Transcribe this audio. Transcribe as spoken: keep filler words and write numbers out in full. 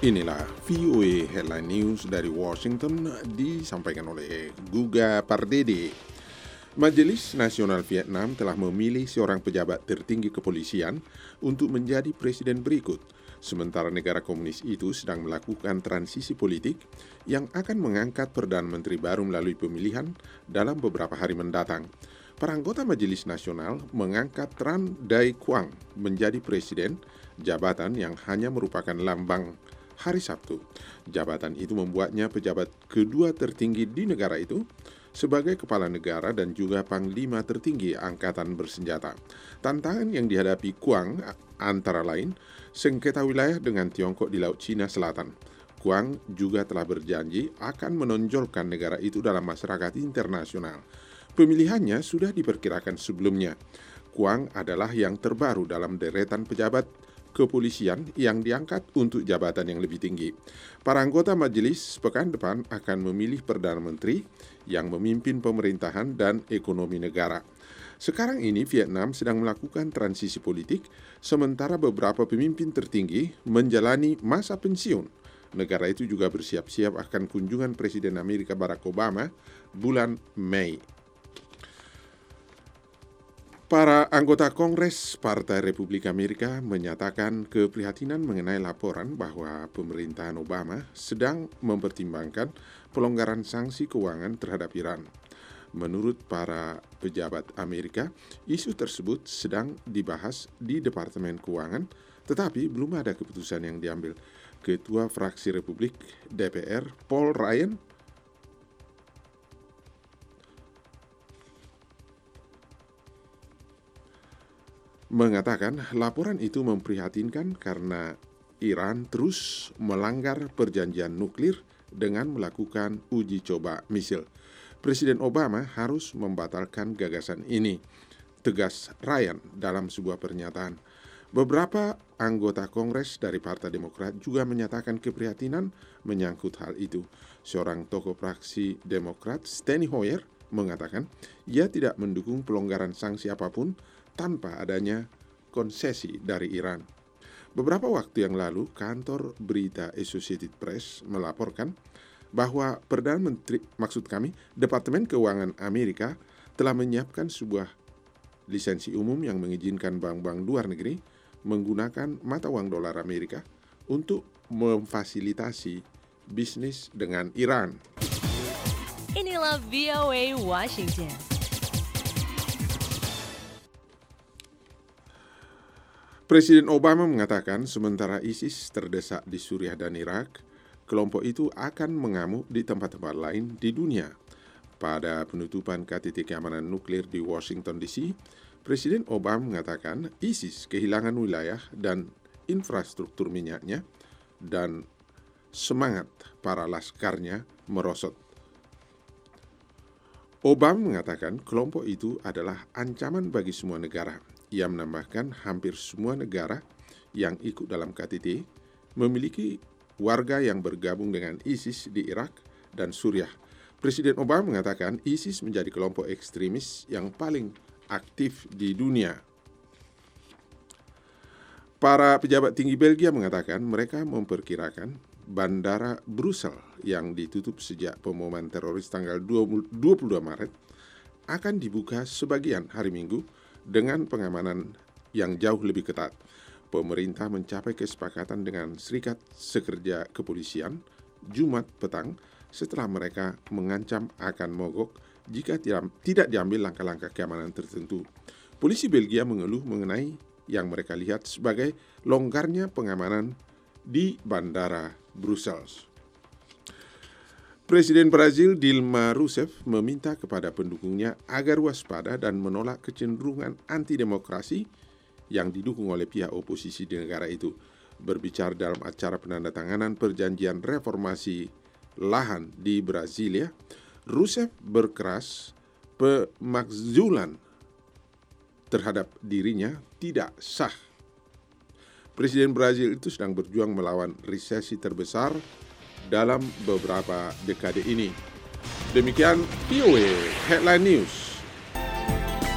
Inilah V O A Headline News dari Washington disampaikan oleh Guga Pardede. Majelis Nasional Vietnam telah memilih seorang pejabat tertinggi kepolisian untuk menjadi presiden berikut, sementara negara komunis itu sedang melakukan transisi politik yang akan mengangkat Perdana Menteri baru melalui pemilihan dalam beberapa hari mendatang. Para anggota Majelis Nasional mengangkat Tran Dai Quang menjadi presiden, jabatan yang hanya merupakan lambang hari Sabtu. Jabatan itu membuatnya pejabat kedua tertinggi di negara itu sebagai kepala negara dan juga panglima tertinggi angkatan bersenjata. Tantangan yang dihadapi Quang antara lain sengketa wilayah dengan Tiongkok di Laut Cina Selatan. Quang juga telah berjanji akan menonjolkan negara itu dalam masyarakat internasional. Pemilihannya sudah diperkirakan sebelumnya. Quang adalah yang terbaru dalam deretan pejabat kepolisian yang diangkat untuk jabatan yang lebih tinggi. Para anggota majelis pekan depan akan memilih Perdana Menteri yang memimpin pemerintahan dan ekonomi negara. Sekarang ini Vietnam sedang melakukan transisi politik, sementara beberapa pemimpin tertinggi menjalani masa pensiun. Negara itu juga bersiap-siap akan kunjungan Presiden Amerika Barack Obama bulan Mei. Para anggota Kongres Partai Republik Amerika menyatakan keprihatinan mengenai laporan bahwa pemerintahan Obama sedang mempertimbangkan pelonggaran sanksi keuangan terhadap Iran. Menurut para pejabat Amerika, isu tersebut sedang dibahas di Departemen Keuangan, tetapi belum ada keputusan yang diambil. Ketua fraksi Republik D P R, Paul Ryan, mengatakan laporan itu memprihatinkan karena Iran terus melanggar perjanjian nuklir dengan melakukan uji coba misil. Presiden Obama harus membatalkan gagasan ini, tegas Ryan dalam sebuah pernyataan. Beberapa anggota Kongres dari Partai Demokrat juga menyatakan keprihatinan menyangkut hal itu. Seorang tokoh fraksi Demokrat, Steny Hoyer, mengatakan ia tidak mendukung pelonggaran sanksi apapun tanpa adanya konsesi dari Iran. Beberapa waktu yang lalu, kantor berita Associated Press melaporkan bahwa Perdana Menteri, maksud kami, Departemen Keuangan Amerika telah menyiapkan sebuah lisensi umum yang mengizinkan bank-bank luar negeri menggunakan mata uang dolar Amerika untuk memfasilitasi bisnis dengan Iran. Inilah V O A Washington. Presiden Obama mengatakan sementara ISIS terdesak di Suriah dan Irak, kelompok itu akan mengamuk di tempat-tempat lain di dunia. Pada penutupan K T T keamanan nuklir di Washington D C, Presiden Obama mengatakan ISIS kehilangan wilayah dan infrastruktur minyaknya dan semangat para laskarnya merosot. Obama mengatakan kelompok itu adalah ancaman bagi semua negara. Ia menambahkan hampir semua negara yang ikut dalam K T T memiliki warga yang bergabung dengan ISIS di Irak dan Suriah. Presiden Obama mengatakan ISIS menjadi kelompok ekstremis yang paling aktif di dunia. Para pejabat tinggi Belgia mengatakan mereka memperkirakan bandara Brussels yang ditutup sejak pemboman teroris tanggal dua puluh dua Maret akan dibuka sebagian hari Minggu dengan pengamanan yang jauh lebih ketat. Pemerintah mencapai kesepakatan dengan Serikat Sekerja Kepolisian Jumat petang setelah mereka mengancam akan mogok jika tidak diambil langkah-langkah keamanan tertentu. Polisi Belgia mengeluh mengenai yang mereka lihat sebagai longgarnya pengamanan di bandara Brussels. Presiden Brazil Dilma Rousseff meminta kepada pendukungnya agar waspada dan menolak kecenderungan anti-demokrasi yang didukung oleh pihak oposisi di negara itu. Berbicara dalam acara penandatanganan perjanjian reformasi lahan di Brasilia, Rousseff berkeras pemakzulan terhadap dirinya tidak sah. Presiden Brazil itu sedang berjuang melawan resesi terbesar dalam beberapa dekade ini. Demikian V O A Headline News.